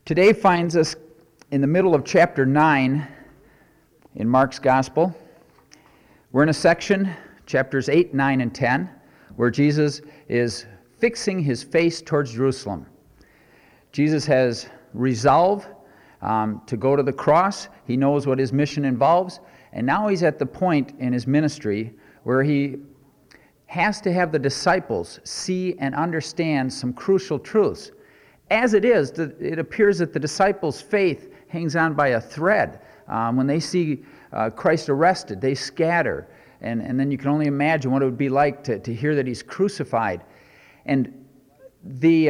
Today finds us in the middle of chapter 9 in Mark's Gospel. We're in a section, chapters 8, 9, and 10, where Jesus is fixing his face towards Jerusalem. Jesus has resolved to go to the cross. He knows what his mission involves, and now he's at the point in his ministry where he has to have the disciples see and understand some crucial truths. As it is, it appears that the disciples' faith hangs on by a thread. When they see Christ arrested, they scatter. And then you can only imagine what it would be like to hear that he's crucified. And the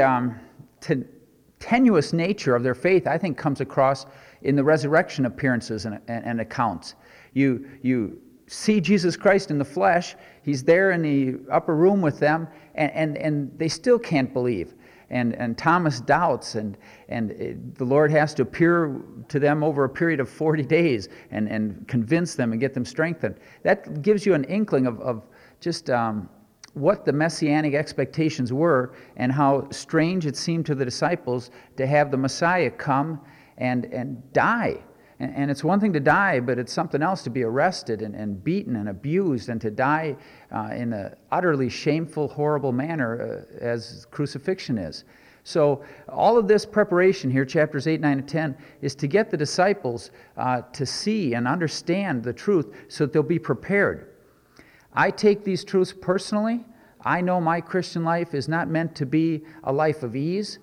tenuous nature of their faith, I think, comes across in the resurrection appearances and accounts. You see Jesus Christ in the flesh. He's there in the upper room with them, and they still can't believe. And Thomas doubts, and the Lord has to appear to them over a period of 40 days and convince them and get them strengthened. That gives you an inkling of just what the messianic expectations were and how strange it seemed to the disciples to have the Messiah come and die. And it's one thing to die, but it's something else to be arrested and beaten and abused and to die in an utterly shameful, horrible manner as crucifixion is. So all of this preparation here, chapters 8, 9, and 10, is to get the disciples to see and understand the truth so that they'll be prepared. I take these truths personally. I know my Christian life is not meant to be a life of ease.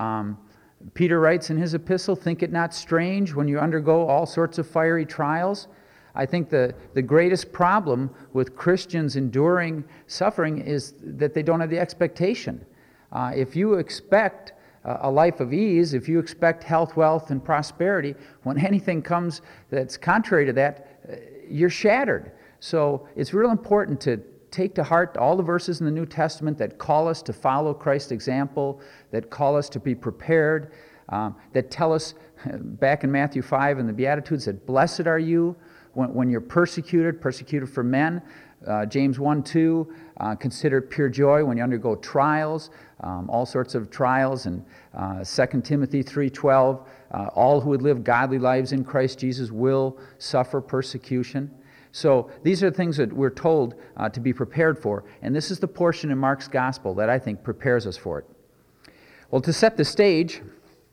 Peter writes in his epistle, "Think it not strange when you undergo all sorts of fiery trials." I think the greatest problem with Christians enduring suffering is that they don't have the expectation. If you expect a life of ease, if you expect health, wealth, and prosperity, when anything comes that's contrary to that, you're shattered. So it's real important to take to heart all the verses in the New Testament that call us to follow Christ's example, that call us to be prepared, that tell us back in Matthew 5 in the Beatitudes that blessed are you when you're persecuted for men. James 1:2, consider it pure joy when you undergo trials, all sorts of trials, and 2 Timothy 3:12, all who would live godly lives in Christ Jesus will suffer persecution. So these are things that we're told to be prepared for, and this is the portion in Mark's Gospel that I think prepares us for it. Well, to set the stage,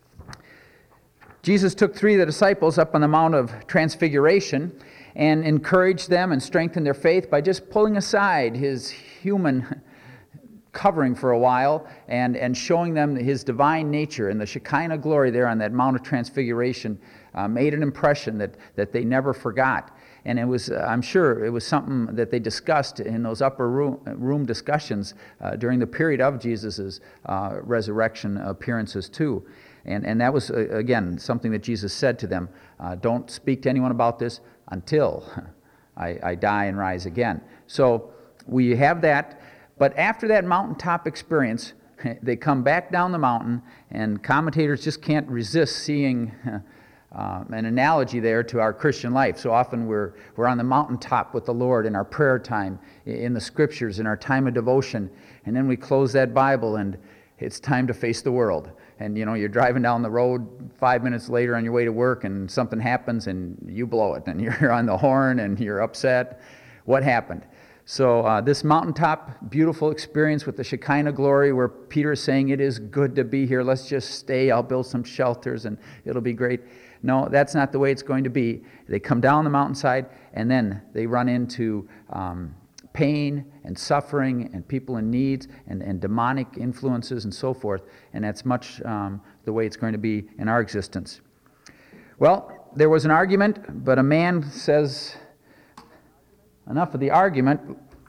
Jesus took 3 of the disciples up on the Mount of Transfiguration and encouraged them and strengthened their faith by just pulling aside his human covering for a while and showing them his divine nature, and the Shekinah glory there on that Mount of Transfiguration made an impression that they never forgot. And it was, I'm sure, it was something that they discussed in those upper room discussions during the period of Jesus' resurrection appearances too. And that was, again, something that Jesus said to them, don't speak to anyone about this until I die and rise again. So we have that. But after that mountaintop experience, they come back down the mountain, and commentators just can't resist seeing an analogy there to our Christian life. So often we're on the mountaintop with the Lord in our prayer time, in the Scriptures, in our time of devotion, and then we close that Bible and it's time to face the world. And you're driving down the road 5 minutes later on your way to work and something happens and you blow it and you're on the horn and you're upset. What happened? So this mountaintop, beautiful experience with the Shekinah glory where Peter is saying it is good to be here, let's just stay, I'll build some shelters and it'll be great. No, that's not the way it's going to be. They come down the mountainside and then they run into pain and suffering and people in needs and demonic influences and so forth, and that's much the way it's going to be in our existence. Well, there was an argument, but a man says, enough of the argument,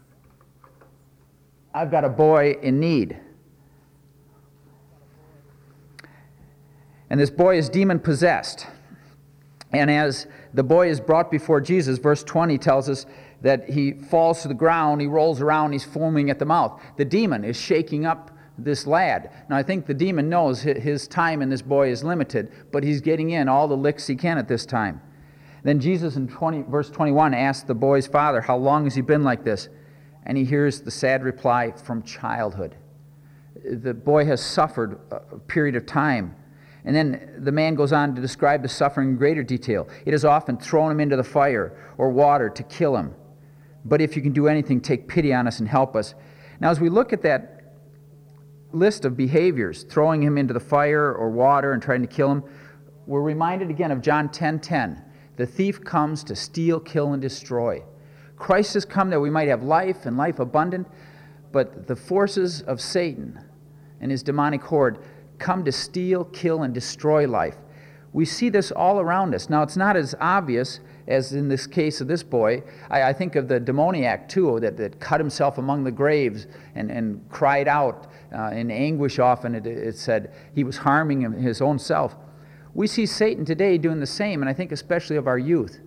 I've got a boy in need. And this boy is demon-possessed. And as the boy is brought before Jesus, verse 20 tells us that he falls to the ground, he rolls around, he's foaming at the mouth. The demon is shaking up this lad. Now, I think the demon knows his time in this boy is limited, but he's getting in all the licks he can at this time. Then Jesus in verse 21 asks the boy's father, how long has he been like this? And he hears the sad reply, from childhood. The boy has suffered a period of time. And then the man goes on to describe the suffering in greater detail. It has often thrown him into the fire or water to kill him. But if you can do anything, take pity on us and help us. Now, as we look at that list of behaviors, throwing him into the fire or water and trying to kill him, we're reminded again of John 10:10. The thief comes to steal, kill, and destroy. Christ has come that we might have life and life abundant, but the forces of Satan and his demonic horde come to steal, kill, and destroy life. We see this all around us. Now, it's not as obvious as in this case of this boy. I think of the demoniac, too, that cut himself among the graves and cried out in anguish often. It said he was harming his own self. We see Satan today doing the same, and I think especially of our youth.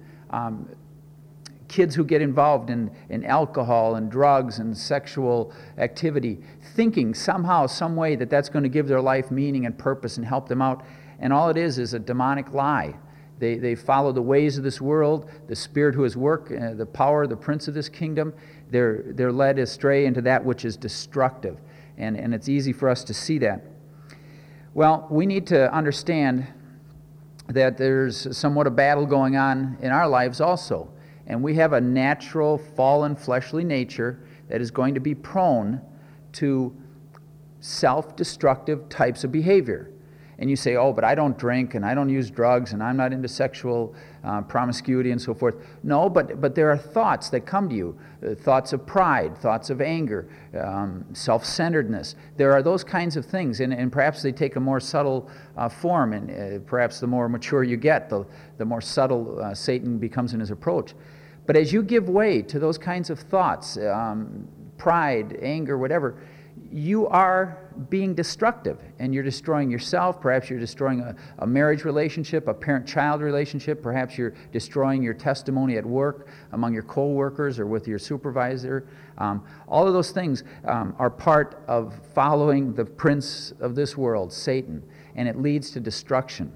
Kids who get involved in alcohol and drugs and sexual activity, thinking somehow, some way that that's going to give their life meaning and purpose and help them out. And all it is a demonic lie. They follow the ways of this world, the spirit who is work, the power, the prince of this kingdom. They're led astray into that which is destructive. And it's easy for us to see that. Well, we need to understand that there's somewhat a battle going on in our lives also. And we have a natural, fallen, fleshly nature that is going to be prone to self-destructive types of behavior. And you say, oh, but I don't drink, and I don't use drugs, and I'm not into sexual promiscuity and so forth. No, but there are thoughts that come to you, thoughts of pride, thoughts of anger, self-centeredness. There are those kinds of things, and perhaps they take a more subtle form, and perhaps the more mature you get, the more subtle Satan becomes in his approach. But as you give way to those kinds of thoughts, pride, anger, whatever, you are being destructive, and you're destroying yourself. Perhaps you're destroying a marriage relationship, a parent-child relationship. Perhaps you're destroying your testimony at work, among your co-workers, or with your supervisor. All of those things are part of following the prince of this world, Satan, and it leads to destruction.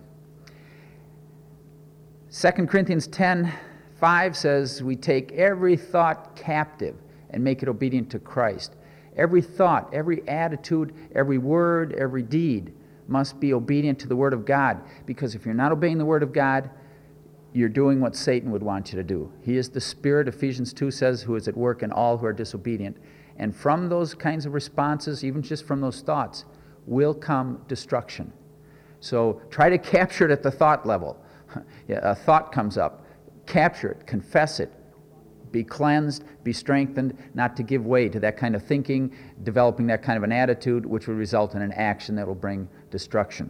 2 Corinthians 10:5 says, we take every thought captive and make it obedient to Christ. Every thought, every attitude, every word, every deed must be obedient to the Word of God. Because if you're not obeying the Word of God, you're doing what Satan would want you to do. He is the spirit, Ephesians 2 says, who is at work in all who are disobedient. And from those kinds of responses, even just from those thoughts, will come destruction. So try to capture it at the thought level. A thought comes up. Capture it, confess it. Be cleansed, be strengthened, not to give way to that kind of thinking, developing that kind of an attitude, which will result in an action that will bring destruction.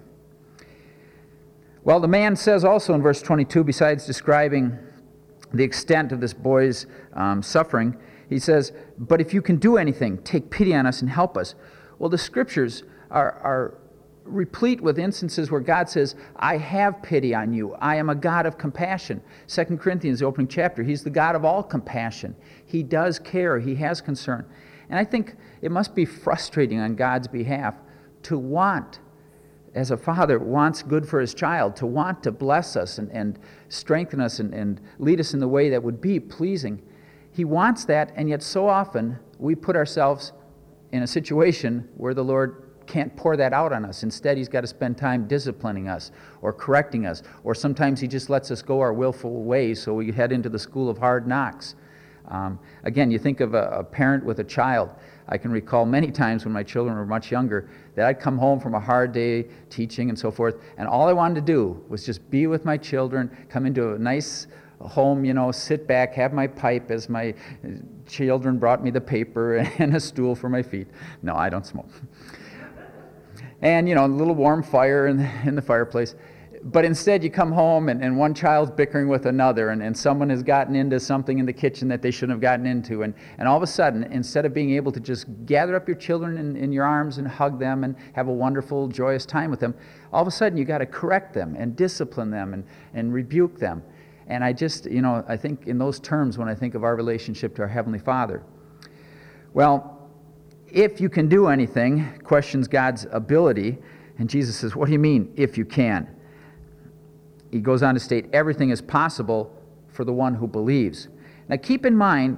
Well, the man says also in verse 22, besides describing the extent of this boy's suffering, he says, but if you can do anything, take pity on us and help us. Well, the Scriptures are replete with instances where God says, I have pity on you. I am a God of compassion. 2 Corinthians, the opening chapter, He's the God of all compassion. He does care. He has concern. And I think it must be frustrating on God's behalf to want, as a father wants good for his child, to want to bless us and strengthen us and lead us in the way that would be pleasing. He wants that, and yet so often we put ourselves in a situation where the Lord can't pour that out on us. Instead, He's got to spend time disciplining us or correcting us, or sometimes He just lets us go our willful ways, so we head into the school of hard knocks. Again, you think of a parent with a child. I can recall many times when my children were much younger that I'd come home from a hard day teaching and so forth, and all I wanted to do was just be with my children, come into a nice home, sit back, have my pipe as my children brought me the paper and a stool for my feet. No, I don't smoke. And, a little warm fire in the fireplace. But instead you come home and one child's bickering with another, and someone has gotten into something in the kitchen that they shouldn't have gotten into. And all of a sudden, instead of being able to just gather up your children in your arms and hug them and have a wonderful, joyous time with them, all of a sudden you got to correct them and discipline them and rebuke them. And I just, I think in those terms when I think of our relationship to our Heavenly Father. Well, if you can do anything, questions God's ability. And Jesus says, what do you mean, if you can? He goes on to state, everything is possible for the one who believes. Now keep in mind,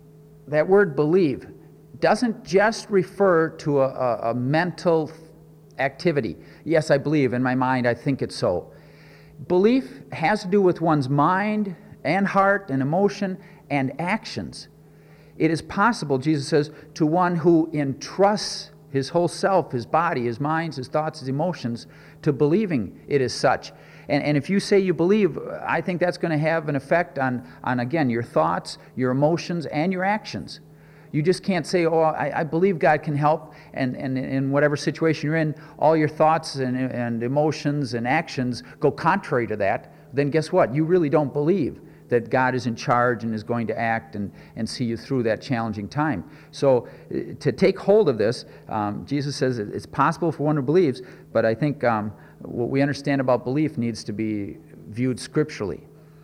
that word believe doesn't just refer to a mental activity. Yes, I believe. In my mind, I think it's so. Belief has to do with one's mind and heart and emotion and actions. It is possible, Jesus says, to one who entrusts his whole self, his body, his mind, his thoughts, his emotions, to believing it is such. And if you say you believe, I think that's going to have an effect on, again, your thoughts, your emotions, and your actions. You just can't say, oh, I believe God can help, and in whatever situation you're in, all your thoughts and emotions and actions go contrary to that. Then guess what? You really don't believe that God is in charge and is going to act and see you through that challenging time. So to take hold of this, Jesus says it's possible for one who believes, but I think what we understand about belief needs to be viewed scripturally.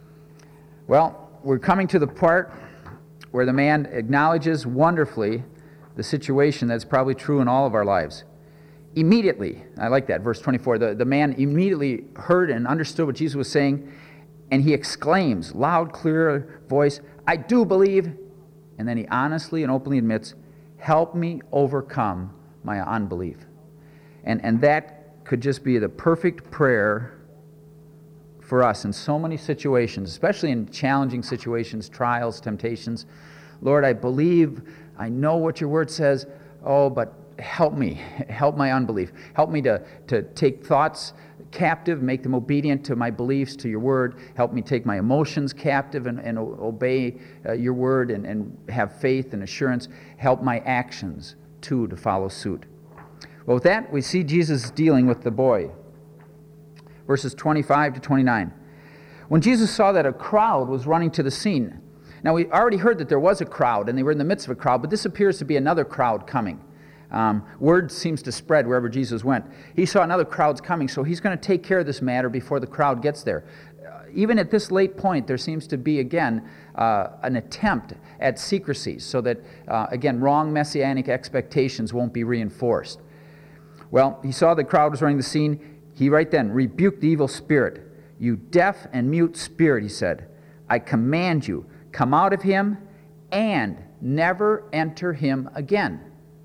Well, we're coming to the part where the man acknowledges wonderfully the situation that's probably true in all of our lives. Immediately, I like that, verse 24, the man immediately heard and understood what Jesus was saying, and he exclaims, loud, clear voice, I do believe. And then he honestly and openly admits, help me overcome my unbelief. And that could just be the perfect prayer for us in so many situations, especially in challenging situations, trials, temptations. Lord, I believe, I know what your word says, but help me, help my unbelief. Help me to take thoughts captive, make them obedient to my beliefs, to your word. Help me take my emotions captive and obey your word and have faith and assurance. Help my actions, too, to follow suit. Well, with that, we see Jesus dealing with the boy. Verses 25 to 29. When Jesus saw that a crowd was running to the scene. Now, we already heard that there was a crowd, and they were in the midst of a crowd, but this appears to be another crowd coming. Word seems to spread wherever Jesus went. He saw another crowd's coming, so he's going to take care of this matter before the crowd gets there. Even at this late point, there seems to be, again, an attempt at secrecy so that, again, wrong messianic expectations won't be reinforced. Well, he saw the crowd was running the scene. He right then rebuked the evil spirit. You deaf and mute spirit, he said, I command you, come out of him and never enter him again.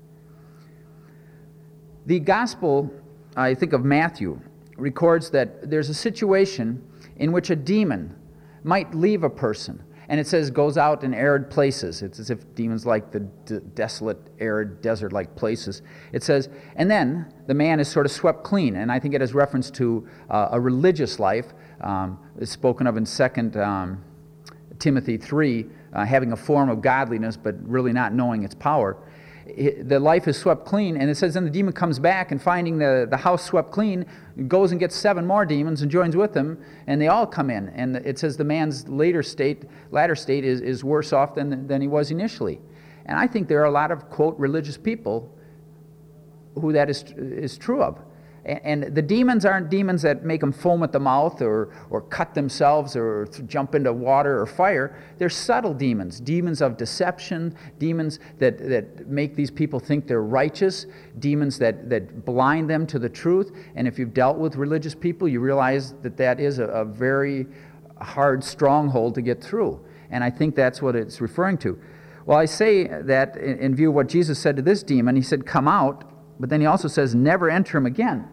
The gospel, I think of Matthew, records that there's a situation in which a demon might leave a person. And it says goes out in arid places. It's as if demons like the desolate, arid, desert-like places. It says, and then the man is sort of swept clean. And I think it has reference to a religious life. It's spoken of in 2 Timothy 3, having a form of godliness, but really not knowing its power. The life is swept clean, and it says then the demon comes back, and finding the house swept clean, goes and gets 7 more demons and joins with them, and they all come in. And it says the man's latter state is worse off than he was initially. And I think there are a lot of, quote, religious people who that is true of. And the demons aren't demons that make them foam at the mouth or cut themselves or jump into water or fire. They're subtle demons, demons of deception, demons that make these people think they're righteous, demons that blind them to the truth. And if you've dealt with religious people, you realize that is a very hard stronghold to get through. And I think that's what it's referring to. Well, I say that in view of what Jesus said to this demon. He said, come out, but then he also says, never enter him again.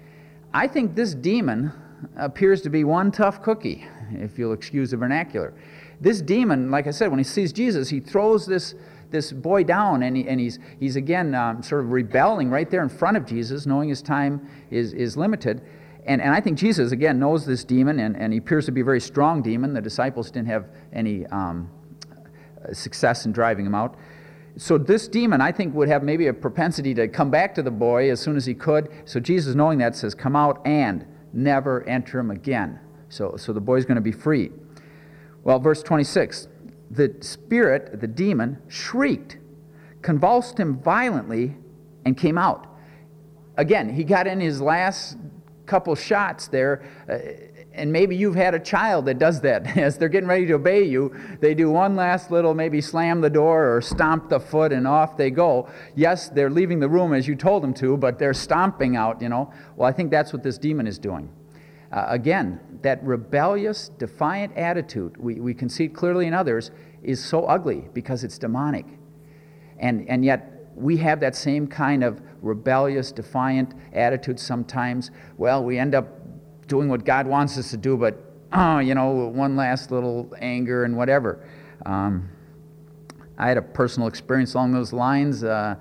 I think this demon appears to be one tough cookie, if you'll excuse the vernacular. This demon, like I said, when he sees Jesus, he throws this boy down, and he's again sort of rebelling right there in front of Jesus, knowing his time is limited. And I think Jesus, again, knows this demon, and he appears to be a very strong demon. The disciples didn't have any success in driving him out. So this demon, I think, would have maybe a propensity to come back to the boy as soon as he could. So Jesus, knowing that, says, come out and never enter him again. So the boy's going to be free. Well, verse 26, the spirit, the demon, shrieked, convulsed him violently, and came out. Again, he got in his last couple shots there, and maybe you've had a child that does that. As they're getting ready to obey you, they do one last little, maybe slam the door or stomp the foot, and off they go. Yes, they're leaving the room as you told them to, but they're stomping out, Well, I think that's what this demon is doing. Again, that rebellious, defiant attitude, we can see it clearly in others, is so ugly because it's demonic. And yet, we have that same kind of rebellious, defiant attitude sometimes. Well, we end up doing what God wants us to do, but, one last little anger and whatever. I had a personal experience along those lines, not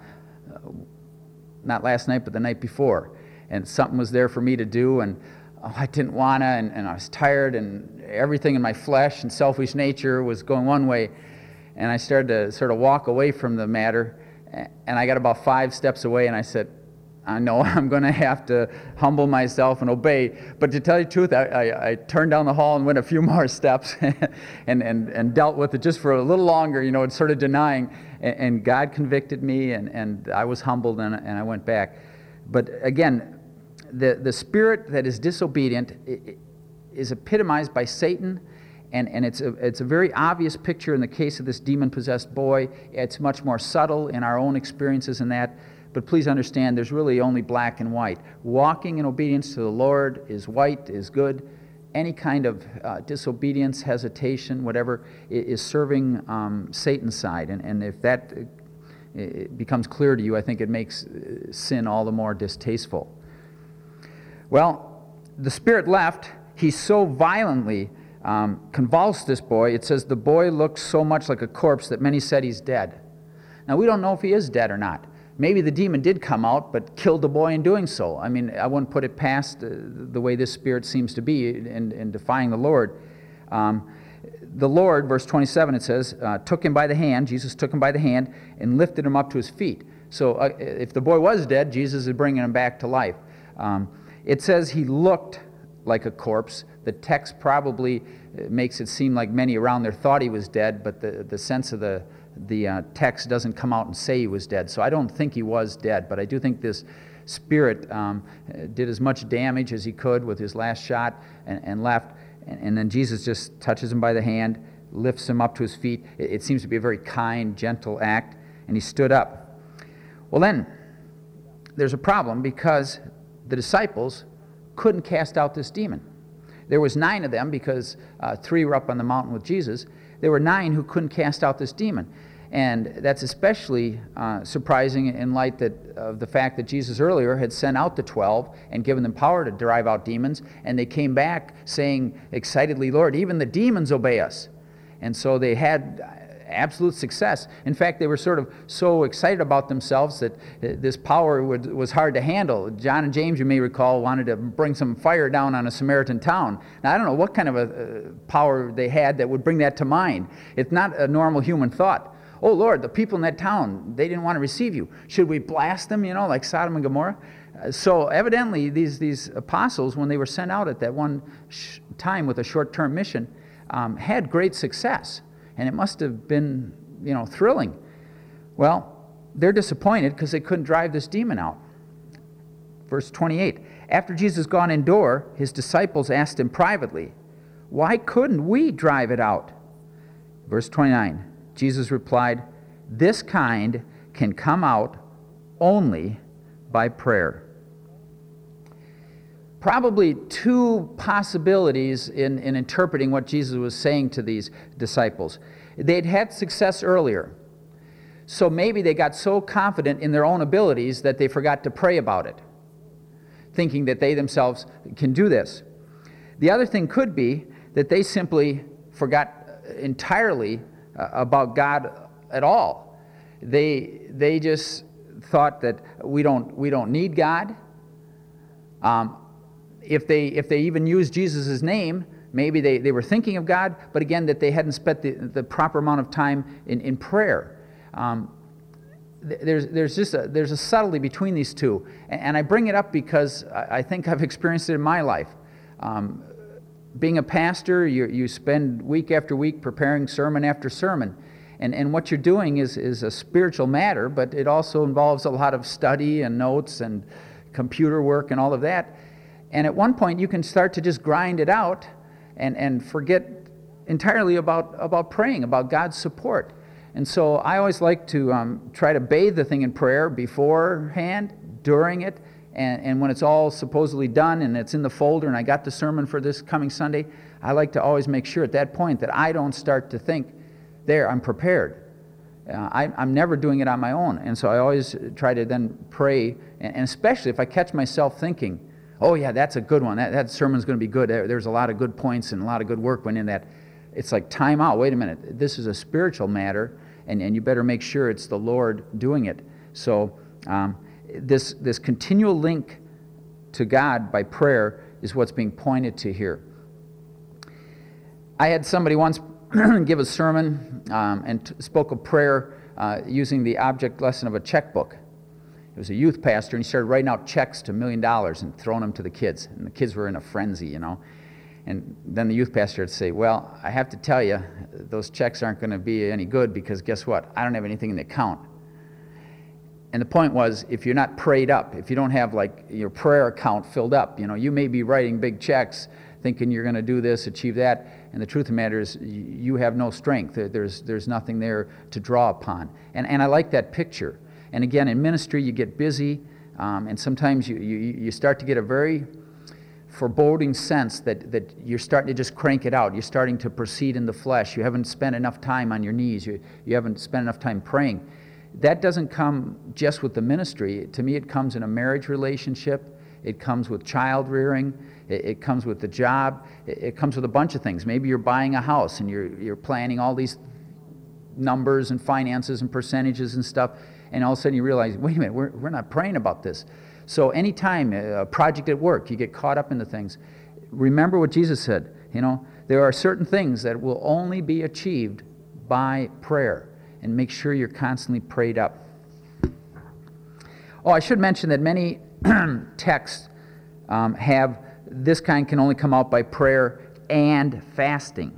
last night, but the night before. And something was there for me to do, and I didn't want to, and I was tired, and everything in my flesh and selfish nature was going one way. And I started to sort of walk away from the matter, and I got about 5 steps away, and I said, I know I'm going to have to humble myself and obey. But to tell you the truth, I turned down the hall and went a few more steps and dealt with it just for a little longer, sort of denying. And God convicted me, and I was humbled, and I went back. But again, the spirit that is disobedient is epitomized by Satan. And it's a very obvious picture in the case of this demon-possessed boy. It's much more subtle in our own experiences in that. But please understand, there's really only black and white. Walking in obedience to the Lord is white, is good. Any kind of disobedience, hesitation, whatever, is serving Satan's side. And if that it becomes clear to you, I think it makes sin all the more distasteful. Well, the spirit left. He so violently convulsed this boy. It says the boy looked so much like a corpse that many said he's dead. Now, we don't know if he is dead or not. Maybe the demon did come out, but killed the boy in doing so. I mean, I wouldn't put it past the way this spirit seems to be in defying the Lord. The Lord, verse 27, it says, took him by the hand, Jesus took him by the hand, and lifted him up to his feet. So if the boy was dead, Jesus is bringing him back to life. It says he looked like a corpse. The text probably makes it seem like many around there thought he was dead, but the sense of the text doesn't come out and say he was dead. So I don't think he was dead, but I do think this spirit did as much damage as he could with his last shot and left. And then Jesus just touches him by the hand, lifts him up to his feet. It seems to be a very kind, gentle act, and he stood up. Well, then, there's a problem because the disciples couldn't cast out this demon. There was 9 of them because 3 were up on the mountain with Jesus. There were 9 who couldn't cast out this demon. And that's especially surprising in light of the fact that Jesus earlier had sent out the 12 and given them power to drive out demons, and they came back saying excitedly, Lord, even the demons obey us. And so they had absolute success. In fact, they were sort of so excited about themselves that this power was hard to handle. John and James, you may recall, wanted to bring some fire down on a Samaritan town. Now, I don't know what kind of a power they had that would bring that to mind. It's not a normal human thought. Oh, Lord, the people in that town, they didn't want to receive you. Should we blast them, like Sodom and Gomorrah? So evidently, these apostles, when they were sent out at that one time with a short-term mission, had great success. And it must have been, thrilling. Well, they're disappointed because they couldn't drive this demon out. Verse 28, after Jesus gone indoor, his disciples asked him privately, why couldn't we drive it out? Verse 29, Jesus replied, this kind can come out only by prayer. Probably 2 possibilities in interpreting what Jesus was saying to these disciples. They'd had success earlier, so maybe they got so confident in their own abilities that they forgot to pray about it, thinking that they themselves can do this. The other thing could be that they simply forgot entirely about God at all. They just thought that we don't need God. If they even used Jesus' name, maybe they were thinking of God, but again, that they hadn't spent the proper amount of time in prayer. There's a subtlety between these two, and I bring it up because I think I've experienced it in my life. Being a pastor, you spend week after week preparing sermon after sermon, and what you're doing is a spiritual matter, but it also involves a lot of study and notes and computer work and all of that. And at one point, you can start to just grind it out and forget entirely about praying, about God's support. And so I always like to try to bathe the thing in prayer beforehand, during it, and when it's all supposedly done and it's in the folder and I got the sermon for this coming Sunday, I like to always make sure at that point that I don't start to think, there, I'm prepared. I'm never doing it on my own. And so I always try to then pray, and especially if I catch myself thinking, oh yeah, that's a good one. That sermon's going to be good. There's a lot of good points and a lot of good work went in that. It's like, time out. Wait a minute. This is a spiritual matter, and you better make sure it's the Lord doing it. So this continual link to God by prayer is what's being pointed to here. I had somebody once give a sermon and spoke of prayer using the object lesson of a checkbook. He was a youth pastor, and he started writing out checks to $1 million and throwing them to the kids. And the kids were in a frenzy, And then the youth pastor would say, well, I have to tell you, those checks aren't going to be any good because guess what? I don't have anything in the account. And the point was, if you're not prayed up, if you don't have like your prayer account filled up, you may be writing big checks thinking you're going to do this, achieve that, and the truth of the matter is you have no strength. There's nothing there to draw upon. And I like that picture. And again, in ministry, you get busy, and sometimes you start to get a very foreboding sense that you're starting to just crank it out. You're starting to proceed in the flesh. You haven't spent enough time on your knees. You haven't spent enough time praying. That doesn't come just with the ministry. To me, it comes in a marriage relationship. It comes with child rearing. It comes with the job. It comes with a bunch of things. Maybe you're buying a house and you're planning all these numbers and finances and percentages and stuff, and all of a sudden you realize, wait a minute, we're not praying about this. So anytime a project at work, you get caught up into things, remember what Jesus said. There are certain things that will only be achieved by prayer, and make sure you're constantly prayed up. Oh, I should mention that many texts have this kind can only come out by prayer and fasting.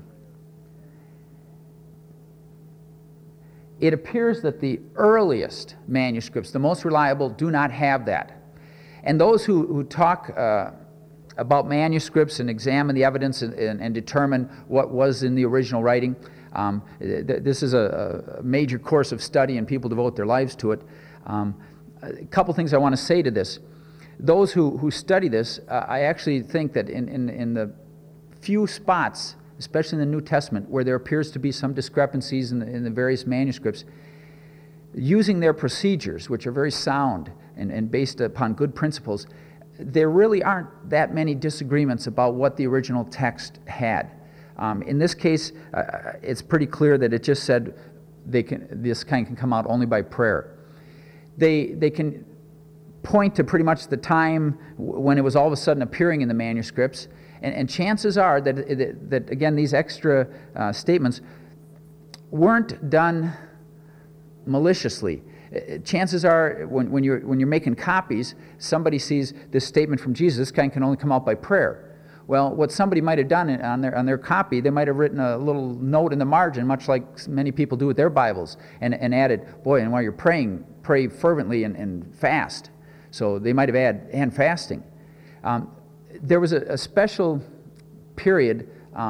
It appears that the earliest manuscripts, the most reliable, do not have that. And those who talk about manuscripts and examine the evidence and determine what was in the original writing, this is a major course of study, and people devote their lives to it. A couple things I want to say to this. Those who study this, I actually think that in the few spots, especially in the New Testament, where there appears to be some discrepancies in the various manuscripts, using their procedures, which are very sound and based upon good principles, there really aren't that many disagreements about what the original text had. In this case, it's pretty clear that it just said this kind can come out only by prayer. They can point to pretty much the time when it was all of a sudden appearing in the manuscripts, and chances are that again, these extra statements weren't done maliciously. Chances are when you're making copies, somebody sees this statement from Jesus, this kind can only come out by prayer. Well, what somebody might have done on their copy, they might have written a little note in the margin, much like many people do with their Bibles, and added, boy, and while you're praying, pray fervently and fast. So they might have added, and fasting. There was a special period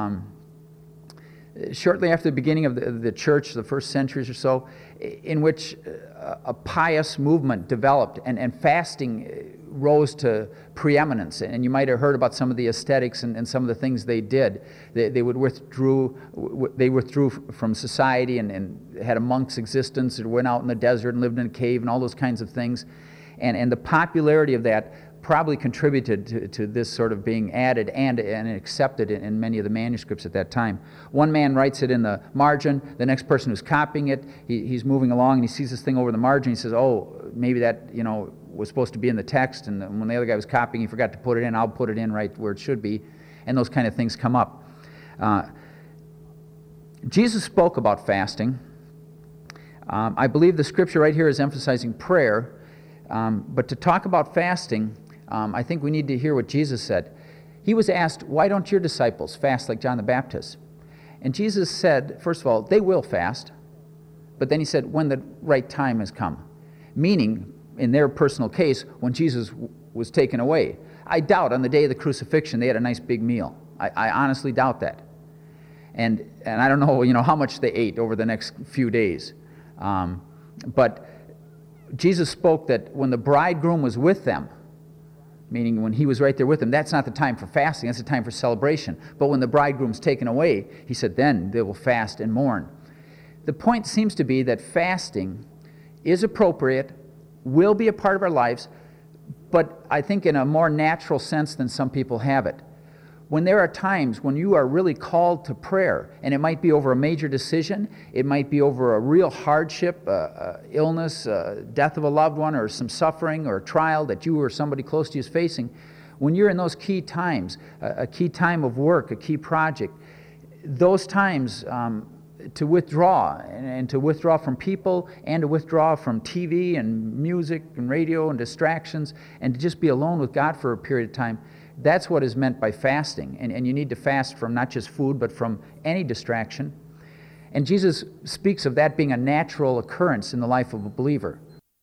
shortly after the beginning of the church, the first centuries or so, in which a pious movement developed, and fasting rose to preeminence. And you might have heard about some of the ascetics and some of the things they did. They withdrew from society and had a monk's existence, and went out in the desert and lived in a cave and all those kinds of things. And the popularity of that probably contributed to this sort of being added and accepted in many of the manuscripts at that time. One man writes it in the margin. The next person who's copying it, he's moving along and he sees this thing over the margin. He says, oh, maybe that was supposed to be in the text, and when the other guy was copying, he forgot to put it in. I'll put it in right where it should be, and those kind of things come up. Jesus spoke about fasting. I believe the scripture right here is emphasizing prayer, but to talk about fasting, I think we need to hear what Jesus said. He was asked, why don't your disciples fast like John the Baptist? And Jesus said, first of all, they will fast, but then he said, when the right time has come. Meaning, in their personal case, when Jesus was taken away. I doubt on the day of the crucifixion they had a nice big meal. I honestly doubt that. And I don't know, how much they ate over the next few days. But Jesus spoke that when the bridegroom was with them, meaning when he was right there with them, that's not the time for fasting, that's the time for celebration. But when the bridegroom's taken away, he said, then they will fast and mourn. the point seems to be that fasting is appropriate, will be a part of our lives, but I think in a more natural sense than some people have it. When there are times when you are really called to prayer, and it might be over a major decision, it might be over a real hardship, illness, death of a loved one, or some suffering or trial that you or somebody close to you is facing, when you're in those key times, a key time of work, a key project, those times to withdraw, and to withdraw from people, and to withdraw from TV and music and radio and distractions, and to just be alone with God for a period of time, that's what is meant by fasting. And you need to fast from not just food, but from any distraction. And Jesus speaks of that being a natural occurrence in the life of a believer.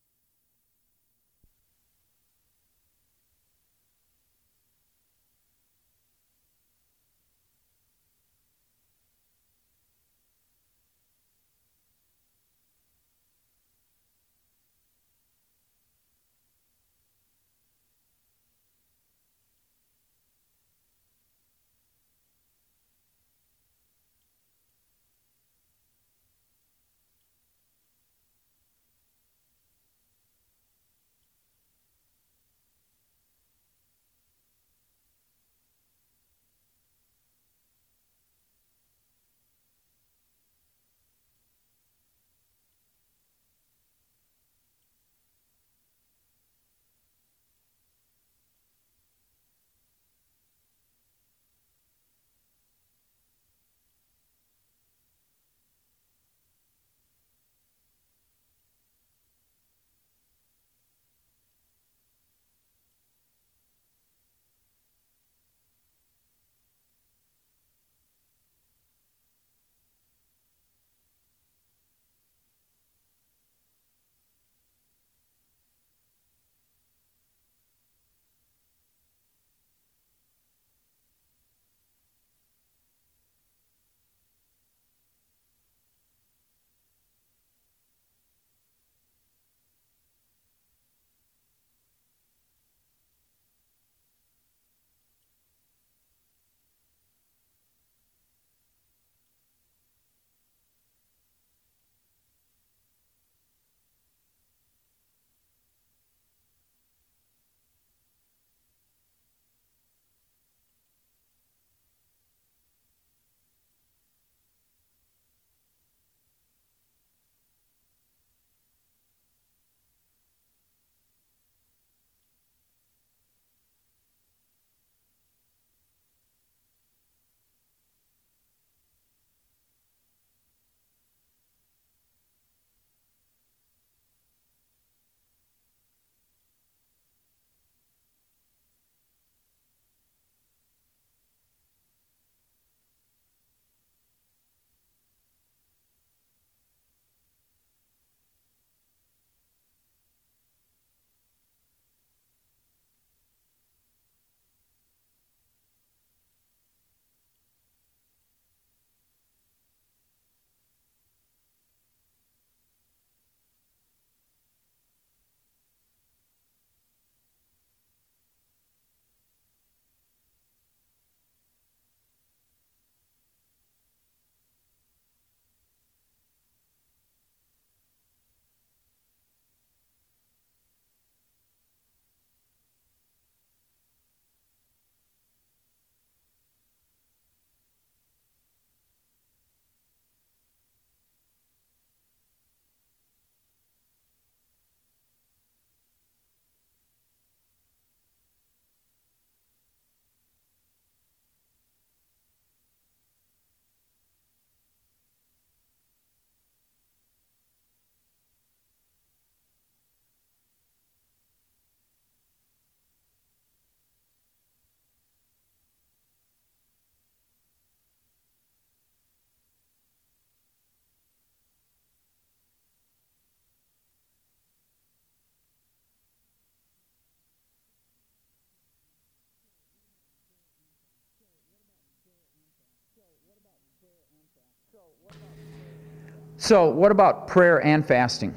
So, what about prayer and fasting?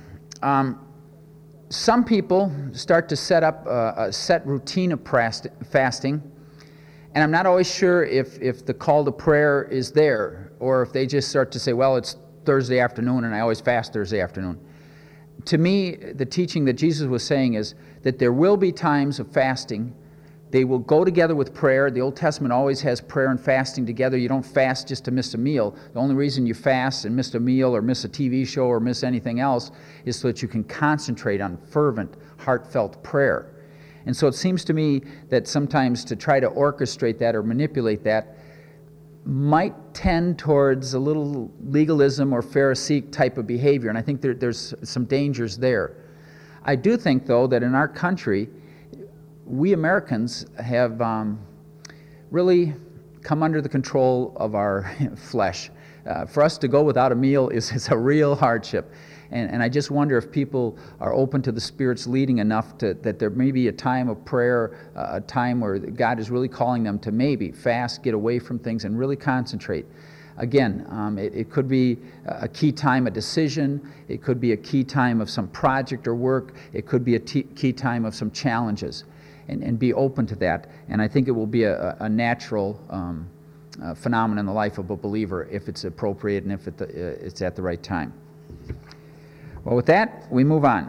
Some people start to set up a set routine of fasting, and I'm not always sure if the call to prayer is there, or if they just start to say, well, it's Thursday afternoon, and I always fast Thursday afternoon. To me, the teaching that Jesus was saying is that there will be times of fasting. They will go together with prayer. The Old Testament always has prayer and fasting together. You don't fast just to miss a meal. The only reason you fast and miss a meal or miss a TV show or miss anything else is so that you can concentrate on fervent, heartfelt prayer. And so it seems to me that sometimes to try to orchestrate that or manipulate that might tend towards a little legalism or Pharisee type of behavior, and I think there's some dangers there. I do think, though, that in our country, we Americans have really come under the control of our flesh. For us to go without a meal is a real hardship. And I just wonder if people are open to the Spirit's leading enough that there may be a time of prayer, a time where God is really calling them to maybe fast, get away from things, and really concentrate. Again, it could be a key time of decision. It could be a key time of some project or work. It could be a key time of some challenges. And be open to that. And I think it will be a natural phenomenon in the life of a believer if it's appropriate and if it's at the right time. Well, with that, we move on.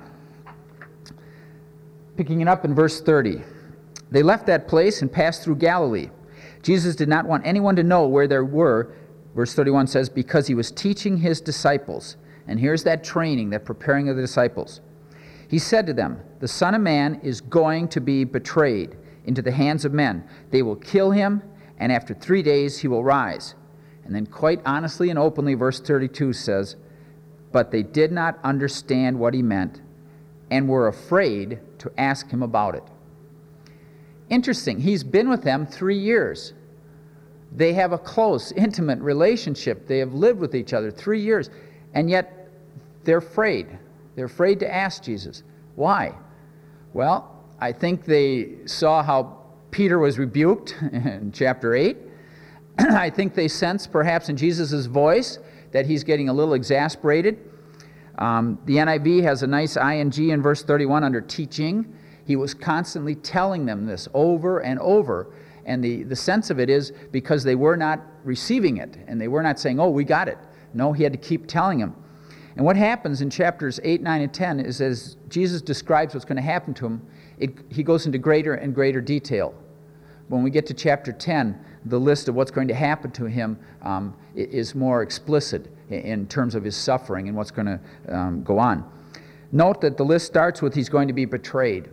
Picking it up in verse 30. They left that place and passed through Galilee. Jesus did not want anyone to know where they were, verse 31 says, because he was teaching his disciples. And here's that training, that preparing of the disciples. He said to them, the Son of Man is going to be betrayed into the hands of men. They will kill him, and after 3 days he will rise. And then quite honestly and openly, verse 32 says, but they did not understand what he meant and were afraid to ask him about it. Interesting. He's been with them 3 years. They have a close, intimate relationship. They have lived with each other 3 years, and yet they're afraid. They're afraid to ask Jesus. Why? Well, I think they saw how Peter was rebuked in chapter 8. I think they sensed perhaps in Jesus' voice that he's getting a little exasperated. The NIV has a nice ing in verse 31 under teaching. He was constantly telling them this over and over. And the sense of it is because they were not receiving it, and they were not saying, oh, we got it. No, he had to keep telling them. And what happens in chapters 8, 9, and 10 is as Jesus describes what's going to happen to him, he goes into greater and greater detail. When we get to chapter 10, the list of what's going to happen to him is more explicit in terms of his suffering and what's going to go on. Note that the list starts with he's going to be betrayed.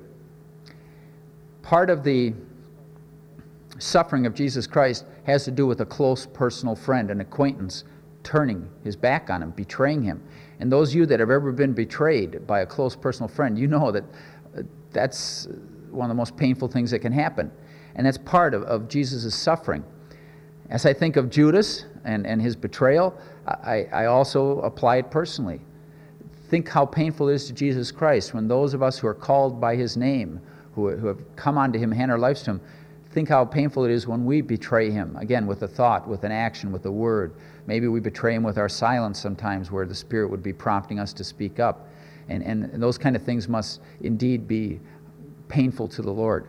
Part of the suffering of Jesus Christ has to do with a close personal friend, an acquaintance, turning his back on him, betraying him. And those of you that have ever been betrayed by a close personal friend, you know that that's one of the most painful things that can happen. And that's part of Jesus' suffering. As I think of Judas and his betrayal, I also apply it personally. Think how painful it is to Jesus Christ when those of us who are called by his name, who have come unto him, hand our lives to him, think how painful it is when we betray him, again, with a thought, with an action, with a word. Maybe we betray him with our silence sometimes where the Spirit would be prompting us to speak up. And those kind of things must indeed be painful to the Lord.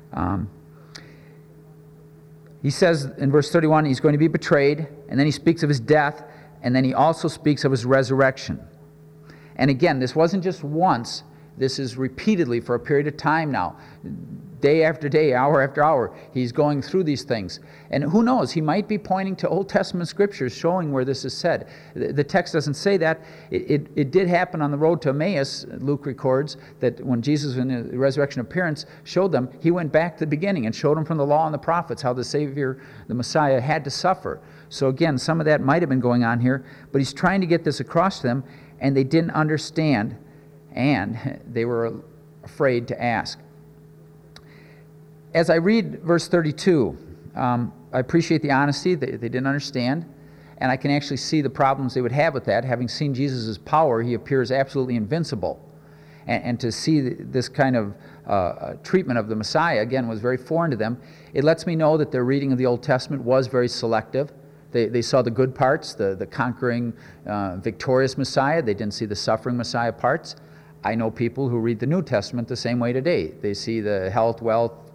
He says in verse 31, he's going to be betrayed, and then he speaks of his death, and then he also speaks of his resurrection. And again, this wasn't just once. This is repeatedly for a period of time now. Day after day, hour after hour, he's going through these things. And who knows, he might be pointing to Old Testament scriptures showing where this is said. The text doesn't say that. It did happen on the road to Emmaus, Luke records, that when Jesus in the resurrection appearance showed them, he went back to the beginning and showed them from the law and the prophets how the Savior, the Messiah, had to suffer. So again, some of that might have been going on here, but he's trying to get this across to them, and they didn't understand, and they were afraid to ask. As I read verse 32, I appreciate the honesty. They didn't understand, and I can actually see the problems they would have with that. Having seen Jesus' power, he appears absolutely invincible. And to see this kind of treatment of the Messiah, again, was very foreign to them. It lets me know that their reading of the Old Testament was very selective. They saw the good parts, the conquering, victorious Messiah. They didn't see the suffering Messiah parts. I know people who read the New Testament the same way today. They see the health, wealth,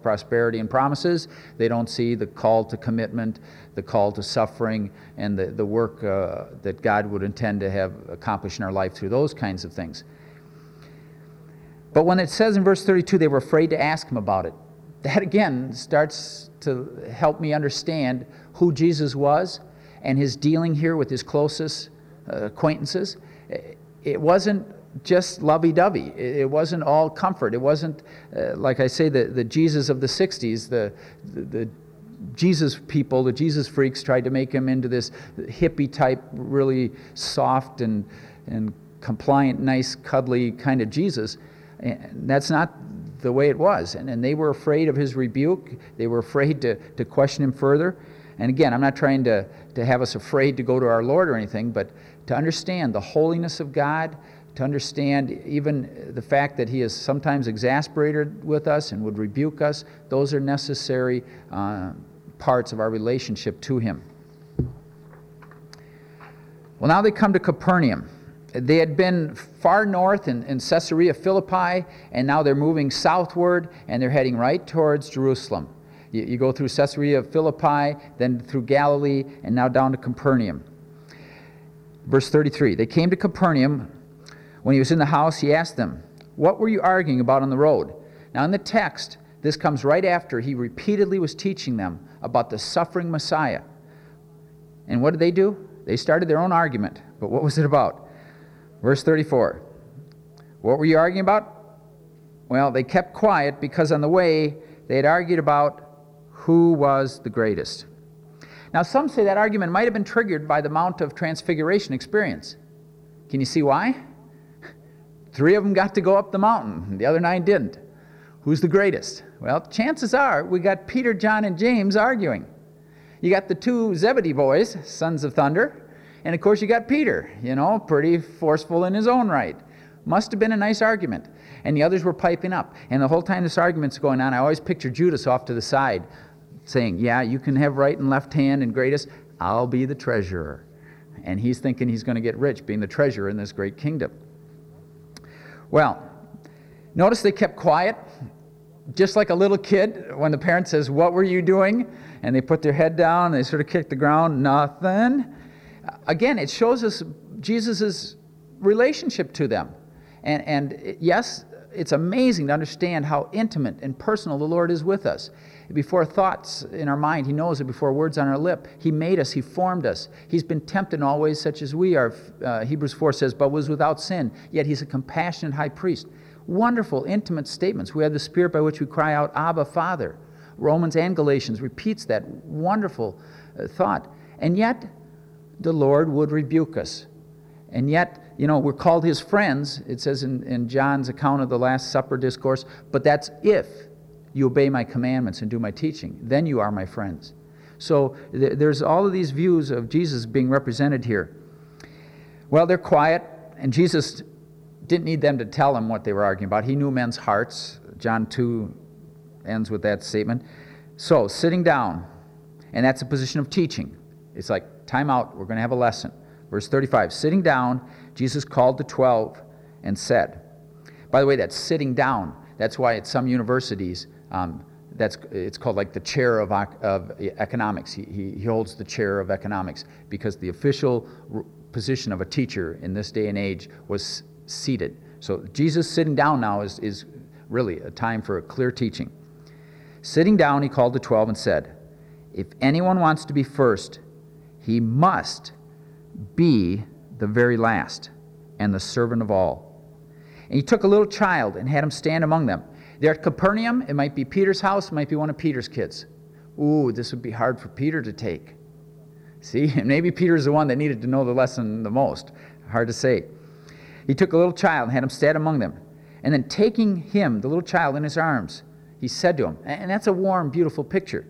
prosperity and promises. They don't see the call to commitment, the call to suffering, and the work that God would intend to have accomplished in our life through those kinds of things. But when it says in verse 32, they were afraid to ask him about it, that again starts to help me understand who Jesus was and his dealing here with his closest acquaintances. It wasn't just lovey-dovey. It wasn't all comfort. It wasn't, like I say, the Jesus of the 60s, the Jesus people, the Jesus freaks tried to make him into this hippie type, really soft and compliant, nice, cuddly kind of Jesus. And that's not the way it was. And they were afraid of his rebuke. They were afraid to question him further. And again, I'm not trying to have us afraid to go to our Lord or anything, but to understand the holiness of God, to understand even the fact that he is sometimes exasperated with us and would rebuke us. Those are necessary parts of our relationship to him. Well, now they come to Capernaum. They had been far north in Caesarea Philippi, and now they're moving southward, and they're heading right towards Jerusalem. You go through Caesarea Philippi, then through Galilee, and now down to Capernaum. Verse 33, they came to Capernaum. When he was in the house, he asked them, "What were you arguing about on the road?" Now in the text, this comes right after he repeatedly was teaching them about the suffering Messiah. And what did they do? They started their own argument. But what was it about? Verse 34, what were you arguing about? Well, they kept quiet because on the way they had argued about who was the greatest. Now some say that argument might have been triggered by the Mount of Transfiguration experience. Can you see why? 3 of them got to go up the mountain, the other 9 didn't. Who's the greatest? Well, chances are we got Peter, John, and James arguing. You got the 2 Zebedee boys, sons of thunder, and of course you got Peter, pretty forceful in his own right. Must have been a nice argument. And the others were piping up. And the whole time this argument's going on, I always picture Judas off to the side saying, yeah, you can have right and left hand and greatest. I'll be the treasurer. And he's thinking he's going to get rich being the treasurer in this great kingdom. Well, notice they kept quiet, just like a little kid when the parent says, "What were you doing?" And they put their head down, and they sort of kick the ground, nothing. Again, it shows us Jesus' relationship to them. And yes, it's amazing to understand how intimate and personal the Lord is with us. Before thoughts in our mind, he knows it. Before words on our lip, he made us, he formed us. He's been tempted in all ways such as we are. Hebrews 4 says, but was without sin, yet he's a compassionate high priest. Wonderful, intimate statements. We have the Spirit by which we cry out, Abba, Father. Romans and Galatians repeats that wonderful thought. And yet, the Lord would rebuke us. And yet, we're called his friends. It says in John's account of the Last Supper discourse, but that's if you obey my commandments and do my teaching. Then you are my friends. So there's all of these views of Jesus being represented here. Well, they're quiet, and Jesus didn't need them to tell him what they were arguing about. He knew men's hearts. John 2 ends with that statement. So, sitting down, and that's a position of teaching. It's like, time out, we're going to have a lesson. Verse 35, sitting down, Jesus called the 12 and said. By the way, that's sitting down. That's why at some universities, it's called like the chair of economics. He holds the chair of economics because the official position of a teacher in this day and age was seated. So Jesus sitting down now is really a time for a clear teaching. Sitting down, he called the 12 and said, if anyone wants to be first, he must be the very last and the servant of all. And he took a little child and had him stand among them. There at Capernaum, it might be Peter's house, it might be one of Peter's kids. Ooh, this would be hard for Peter to take. See, and maybe Peter's the one that needed to know the lesson the most. Hard to say. He took a little child and had him stand among them. And then taking him, the little child, in his arms, he said to him, and that's a warm, beautiful picture,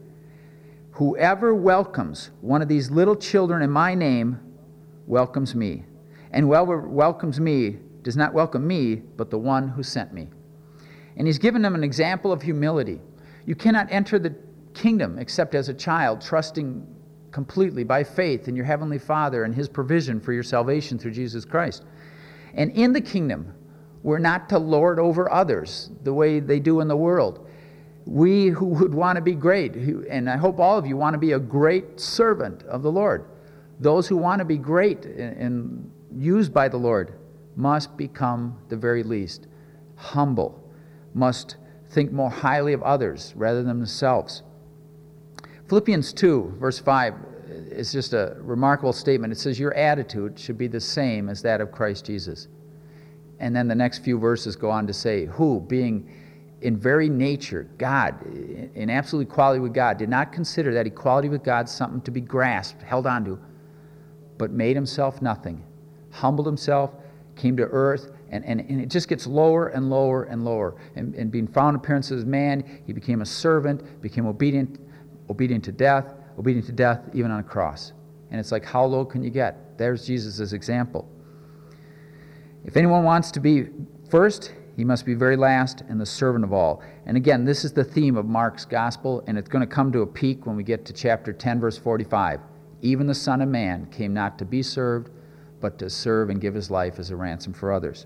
whoever welcomes one of these little children in my name welcomes me. And whoever welcomes me does not welcome me, but the one who sent me. And he's given them an example of humility. You cannot enter the kingdom except as a child, trusting completely by faith in your heavenly Father and his provision for your salvation through Jesus Christ. And in the kingdom, we're not to lord over others the way they do in the world. We who would want to be great, and I hope all of you want to be a great servant of the Lord. Those who want to be great and used by the Lord must become the very least humble, must think more highly of others rather than themselves. Philippians 2, verse 5, is just a remarkable statement. It says, your attitude should be the same as that of Christ Jesus. And then the next few verses go on to say, who, being in very nature God, in absolute equality with God, did not consider that equality with God something to be grasped, held onto, but made himself nothing, humbled himself, came to earth, and it just gets lower and lower and lower. And being found in appearance as man, he became a servant, became obedient to death even on a cross. And it's like, how low can you get? There's Jesus' example. If anyone wants to be first, he must be very last and the servant of all. And again, this is the theme of Mark's gospel, and it's going to come to a peak when we get to chapter 10, verse 45. Even the Son of Man came not to be served, but to serve and give his life as a ransom for others.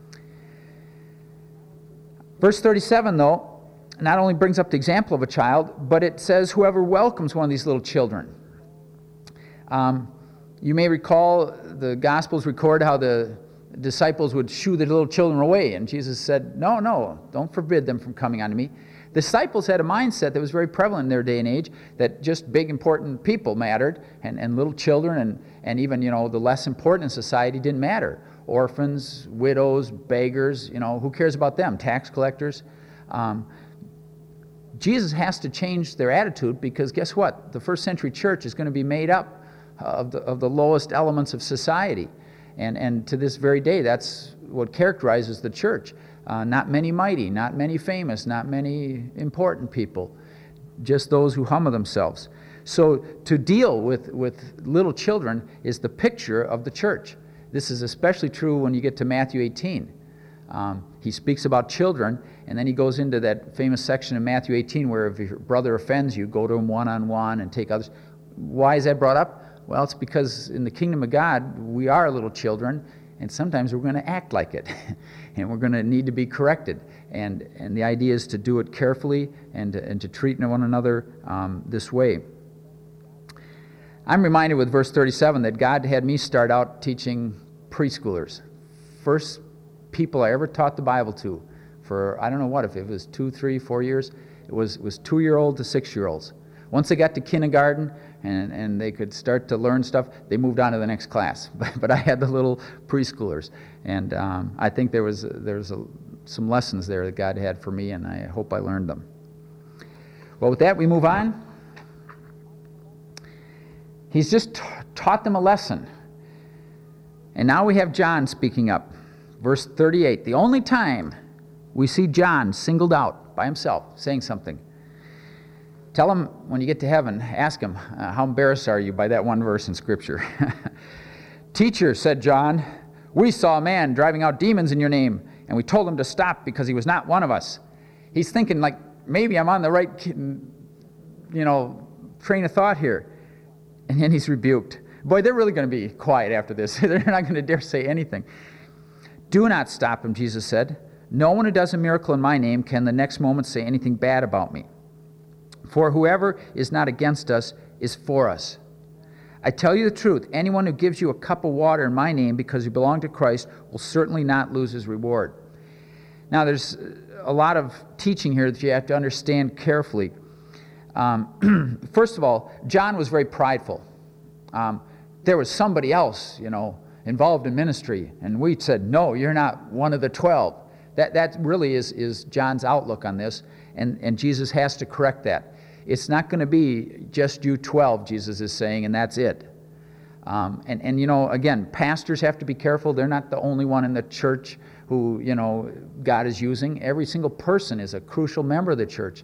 Verse 37, though, not only brings up the example of a child, but it says whoever welcomes one of these little children. You may recall the Gospels record how the disciples would shoo the little children away, and Jesus said, no, don't forbid them from coming unto me. The disciples had a mindset that was very prevalent in their day and age, that just big important people mattered, and little children and even the less important in society didn't matter. Orphans, widows, beggars, who cares about them? Tax collectors. Jesus has to change their attitude, because guess what? The first century church is going to be made up of the lowest elements of society. And to this very day, that's what characterizes the church. Not many mighty, not many famous, not many important people, just those who humble themselves. So to deal with little children is the picture of the church. This is especially true when you get to Matthew 18. He speaks about children, and then he goes into that famous section in Matthew 18 where if your brother offends you, go to him one-on-one and take others. Why is that brought up? Well, it's because in the kingdom of God, we are little children, and sometimes we're going to act like it, and we're going to need to be corrected. And the idea is to do it carefully and to treat one another this way. I'm reminded with verse 37 that God had me start out teaching preschoolers. First people I ever taught the Bible to for, I don't know what, if it was 2, 3, 4 years, it was 2-year-old to 6-year-olds. Once they got to kindergarten and they could start to learn stuff, they moved on to the next class. But I had the little preschoolers, and I think there was some lessons there that God had for me, and I hope I learned them. Well, with that, we move on. He's just taught them a lesson. And now we have John speaking up. Verse 38, the only time we see John singled out by himself saying something. Tell him when you get to heaven, ask him, how embarrassed are you by that one verse in Scripture? Teacher, said John, we saw a man driving out demons in your name, and we told him to stop because he was not one of us. He's thinking, like, maybe I'm on the right, train of thought here. And then he's rebuked. Boy, they're really going to be quiet after this. They're not going to dare say anything. Do not stop him, Jesus said. No one who does a miracle in my name can the next moment say anything bad about me. For whoever is not against us is for us. I tell you the truth, anyone who gives you a cup of water in my name because you belong to Christ will certainly not lose his reward. Now, there's a lot of teaching here that you have to understand carefully. First of all, John was very prideful. There was somebody else, involved in ministry, and we said, no, you're not one of the 12. That really is John's outlook on this, and Jesus has to correct that. It's not going to be just you 12, Jesus is saying, and that's it. Again, pastors have to be careful. They're not the only one in the church who, God is using. Every single person is a crucial member of the church.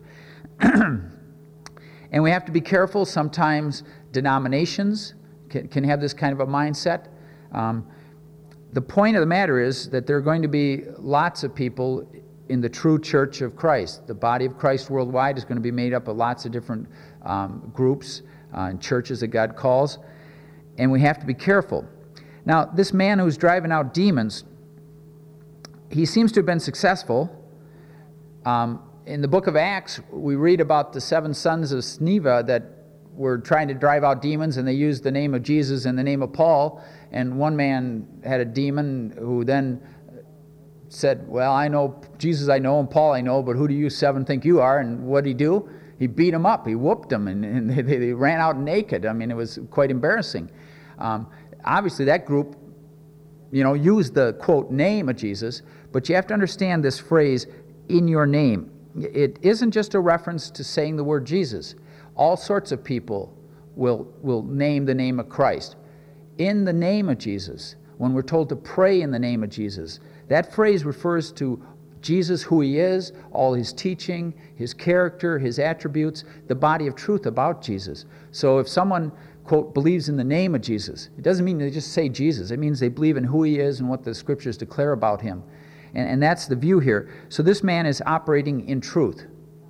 And we have to be careful. Sometimes denominations can have this kind of a mindset. The point of the matter is that there are going to be lots of people in the true church of Christ. The body of Christ worldwide is going to be made up of lots of different groups and churches that God calls, and we have to be careful. Now, this man who's driving out demons, he seems to have been successful. In the book of Acts, we read about the 7 sons of Sceva that were trying to drive out demons, and they used the name of Jesus and the name of Paul. And one man had a demon who then said, well, I know Jesus, I know, and Paul I know, but who do you 7 think you are? And what did he do? He beat them up. He whooped them, and they ran out naked. I mean, it was quite embarrassing. Obviously, that group, used the, quote, name of Jesus, but you have to understand this phrase, in your name. It isn't just a reference to saying the word Jesus. All sorts of people will name the name of Christ. In the name of Jesus, when we're told to pray in the name of Jesus, that phrase refers to Jesus, who he is, all his teaching, his character, his attributes, the body of truth about Jesus. So if someone, quote, believes in the name of Jesus, it doesn't mean they just say Jesus. It means they believe in who he is and what the scriptures declare about him. And that's the view here. So this man is operating in truth.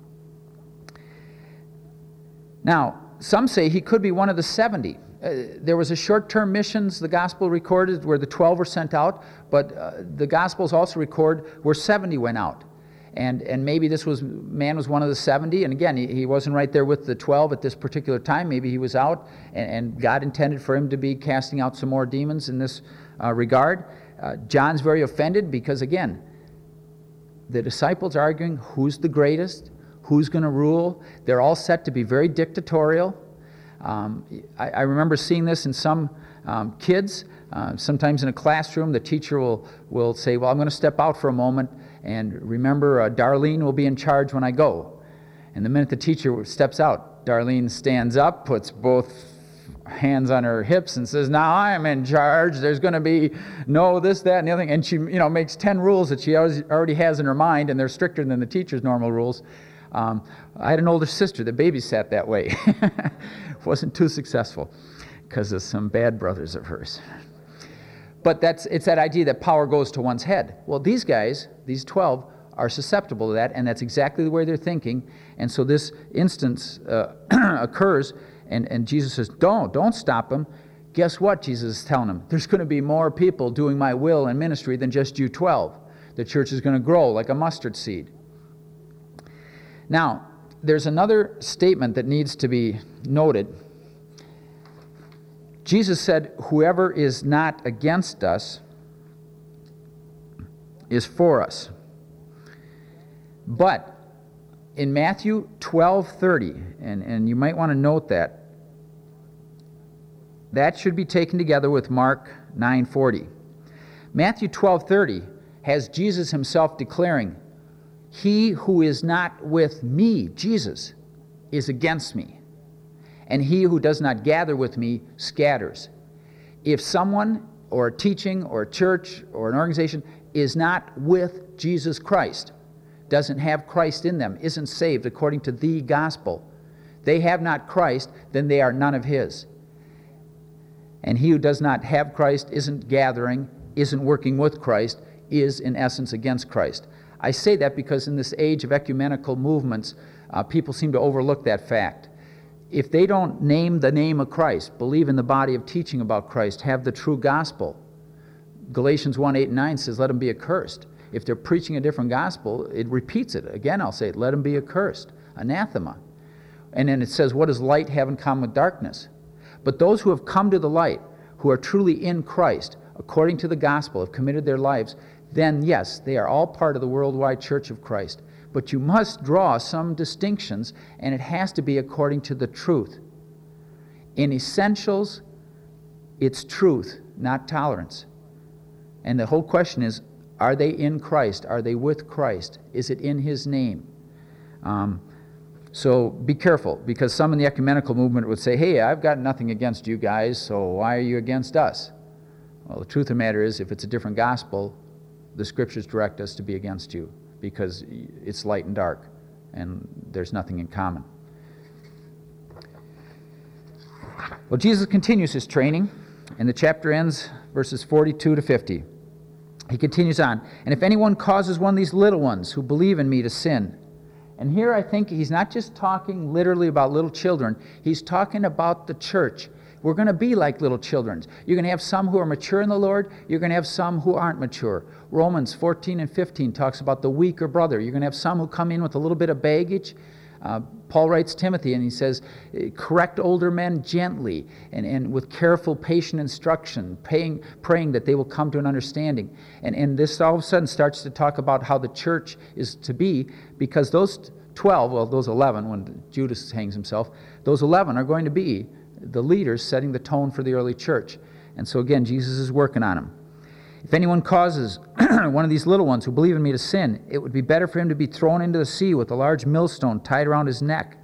Now, some say he could be one of the 70. There was a short-term missions, the gospel recorded, where the 12 were sent out, but the gospels also record where 70 went out. And maybe this man was one of the 70, and again, he wasn't right there with the 12 at this particular time. Maybe he was out, and God intended for him to be casting out some more demons in this regard. John's very offended because, again, the disciples are arguing who's the greatest, who's going to rule. They're all set to be very dictatorial. I remember seeing this in some kids. Sometimes in a classroom, the teacher will say, well, I'm going to step out for a moment, and remember, Darlene will be in charge when I go. And the minute the teacher steps out, Darlene stands up, puts both hands on her hips and says, now I'm in charge. There's going to be no this, that, and the other thing. And she makes 10 rules that she already has in her mind, and they're stricter than the teacher's normal rules. I had an older sister that babysat that way. Wasn't too successful because of some bad brothers of hers. But it's that idea that power goes to one's head. Well, these guys, these 12, are susceptible to that, and that's exactly the way they're thinking. And so this instance occurs, and Jesus says, don't stop them. Guess what? Jesus is telling them, there's going to be more people doing my will and ministry than just you 12. The church is going to grow like a mustard seed. Now, there's another statement that needs to be noted. Jesus said, whoever is not against us is for us. But in Matthew 12:30, and you might want to note that should be taken together with Mark 9:40. Matthew 12:30 has Jesus himself declaring, he who is not with me, Jesus, is against me. And he who does not gather with me scatters. If someone or a teaching or a church or an organization is not with Jesus Christ, doesn't have Christ in them, isn't saved according to the gospel, they have not Christ, then they are none of his. And he who does not have Christ, isn't gathering, isn't working with Christ, is in essence against Christ. I say that because in this age of ecumenical movements, people seem to overlook that fact. If they don't name the name of Christ, believe in the body of teaching about Christ, have the true gospel, Galatians 1:8-9 says, let them be accursed. If they're preaching a different gospel, it repeats it. Again, I'll say it, let them be accursed, anathema. And then it says, what does light have in common with darkness? But those who have come to the light, who are truly in Christ, according to the gospel, have committed their lives, then yes, they are all part of the worldwide church of Christ. But you must draw some distinctions, and it has to be according to the truth. In essentials, it's truth, not tolerance. And the whole question is, are they in Christ? Are they with Christ? Is it in his name? So be careful, because some in the ecumenical movement would say, hey, I've got nothing against you guys, so why are you against us? Well, the truth of the matter is, if it's a different gospel, the scriptures direct us to be against you, because it's light and dark, and there's nothing in common. Well, Jesus continues his training, and the chapter ends verses 42-50. He continues on, and if anyone causes one of these little ones who believe in me to sin. And here I think he's not just talking literally about little children, he's talking about the church. We're going to be like little children. You're going to have some who are mature in the Lord. You're going to have some who aren't mature. Romans 14 and 15 talks about the weaker brother. You're going to have some who come in with a little bit of baggage. Paul writes Timothy, and he says, correct older men gently and with careful, patient instruction, praying that they will come to an understanding. And this all of a sudden starts to talk about how the church is to be, because those 12, well, those 11, when Judas hangs himself, those 11 are going to be the leaders setting the tone for the early church. And so again, Jesus is working on them. If anyone causes one of these little ones who believe in me to sin, it would be better for him to be thrown into the sea with a large millstone tied around his neck.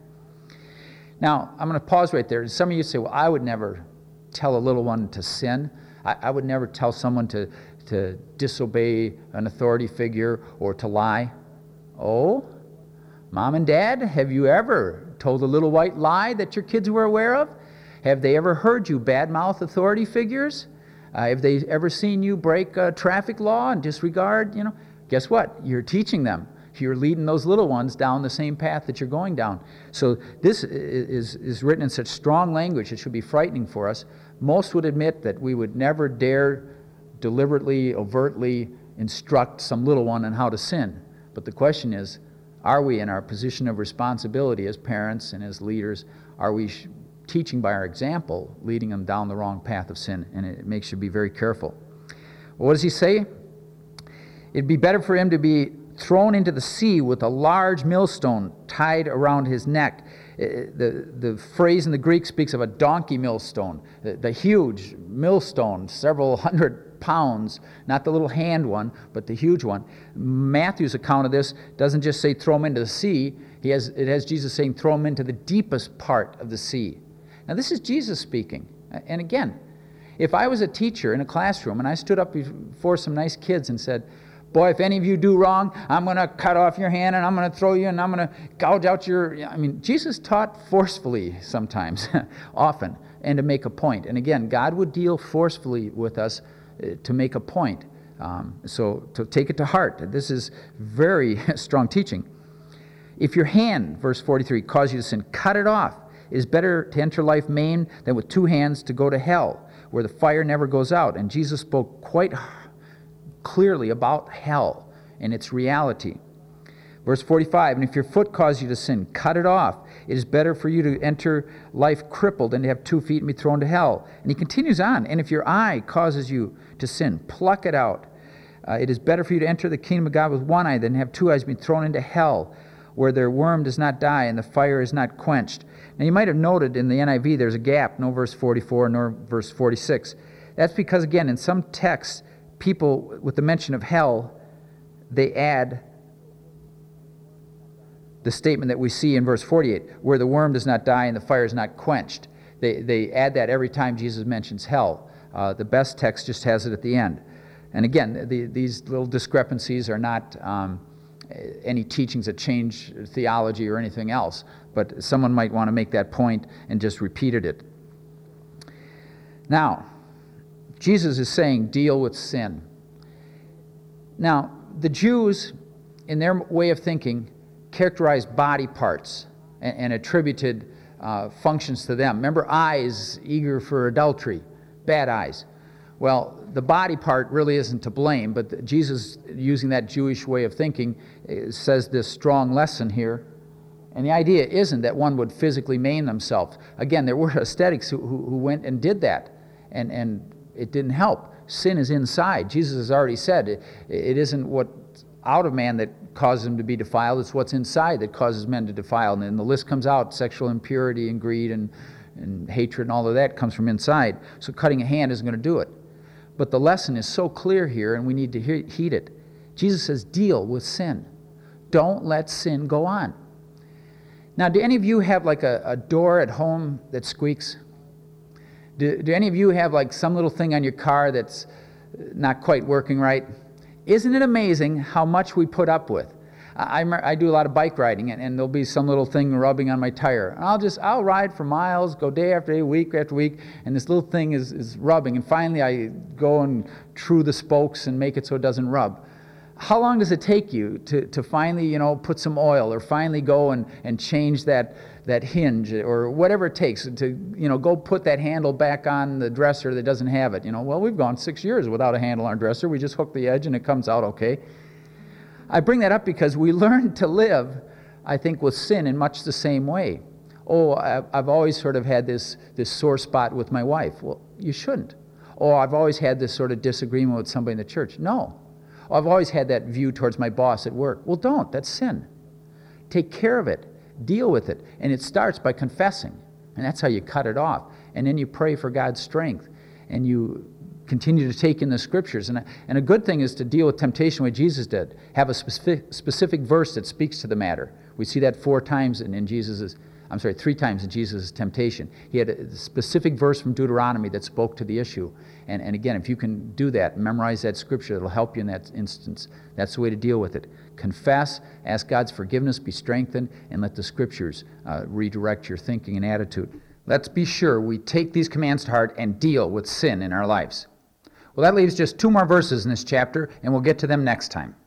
Now, I'm going to pause right there. Some of you say, well, I would never tell a little one to sin. I would never tell someone to disobey an authority figure or to lie. Oh, Mom and Dad, have you ever told a little white lie that your kids were aware of? Have they ever heard you badmouth authority figures? Have they ever seen you break a traffic law and disregard, Guess what? You're teaching them. You're leading those little ones down the same path that you're going down. So this is written in such strong language, it should be frightening for us. Most would admit that we would never dare deliberately, overtly instruct some little one on how to sin. But the question is, are we in our position of responsibility as parents and as leaders, are we teaching by our example, leading them down the wrong path of sin? And it makes you be very careful. Well, what does he say? It'd be better for him to be thrown into the sea with a large millstone tied around his neck. The phrase in the Greek speaks of a donkey millstone, the huge millstone, several hundred pounds, not the little hand one, but the huge one. Matthew's account of this doesn't just say throw him into the sea. It has Jesus saying throw him into the deepest part of the sea. Now this is Jesus speaking. And again, if I was a teacher in a classroom and I stood up before some nice kids and said, boy, if any of you do wrong, I'm going to cut off your hand and I'm going to throw you and I'm going to gouge out your... Jesus taught forcefully sometimes, often, and to make a point. And again, God would deal forcefully with us to make a point. So to take it to heart. This is very strong teaching. If your hand, verse 43, cause you to sin, cut it off. It is better to enter life maimed than with two hands to go to hell, where the fire never goes out. And Jesus spoke quite clearly about hell and its reality. Verse 45, and if your foot cause you to sin, cut it off. It is better for you to enter life crippled than to have 2 feet and be thrown to hell. And he continues on, and if your eye causes you to sin, pluck it out. It is better for you to enter the kingdom of God with one eye than have 2 eyes be thrown into hell, where their worm does not die and the fire is not quenched. Now you might have noted in the NIV there's a gap, no verse 44 nor verse 46. That's because, again, in some texts, people with the mention of hell, they add the statement that we see in verse 48, where the worm does not die and the fire is not quenched. They add that every time Jesus mentions hell. The best text just has it at the end. And again, these little discrepancies are not any teachings that change theology or anything else, but someone might want to make that point and just repeated it. Now, Jesus is saying, deal with sin. Now, the Jews, in their way of thinking, characterized body parts and attributed functions to them. Remember, eyes eager for adultery, bad eyes. Well, the body part really isn't to blame, but Jesus, using that Jewish way of thinking, says this strong lesson here. And the idea isn't that one would physically maim themselves. Again, there were ascetics who went and did that, and it didn't help. Sin is inside. Jesus has already said it isn't what's out of man that causes him to be defiled, it's what's inside that causes men to defile. And then the list comes out, sexual impurity and greed and hatred and all of that comes from inside. So cutting a hand isn't going to do it. But the lesson is so clear here, and we need to heed it. Jesus says, deal with sin. Don't let sin go on. Now, do any of you have like a door at home that squeaks? Do any of you have like some little thing on your car that's not quite working right? Isn't it amazing how much we put up with? I do a lot of bike riding, and there'll be some little thing rubbing on my tire. And I'll ride for miles, go day after day, week after week, and this little thing is rubbing. And finally I go and true the spokes and make it so it doesn't rub. How long does it take you to finally, put some oil, or finally go and change that that hinge or whatever it takes to, go put that handle back on the dresser that doesn't have it. Well, we've gone 6 years without a handle on our dresser. We just hook the edge and it comes out okay. I bring that up because we learn to live, I think, with sin in much the same way. Oh, I've always sort of had this sore spot with my wife. Well, you shouldn't. Oh, I've always had this sort of disagreement with somebody in the church. No. Oh, I've always had that view towards my boss at work. Well, don't. That's sin. Take care of it. Deal with it. And it starts by confessing. And that's how you cut it off. And then you pray for God's strength. And you continue to take in the Scriptures. And a good thing is to deal with temptation the way Jesus did. Have a specific verse that speaks to the matter. We see that 3 times in Jesus' temptation. He had a specific verse from Deuteronomy that spoke to the issue. And again, if you can do that, memorize that Scripture, it'll help you in that instance. That's the way to deal with it. Confess, ask God's forgiveness, be strengthened, and let the Scriptures redirect your thinking and attitude. Let's be sure we take these commands to heart and deal with sin in our lives. Well, that leaves just 2 more verses in this chapter, and we'll get to them next time.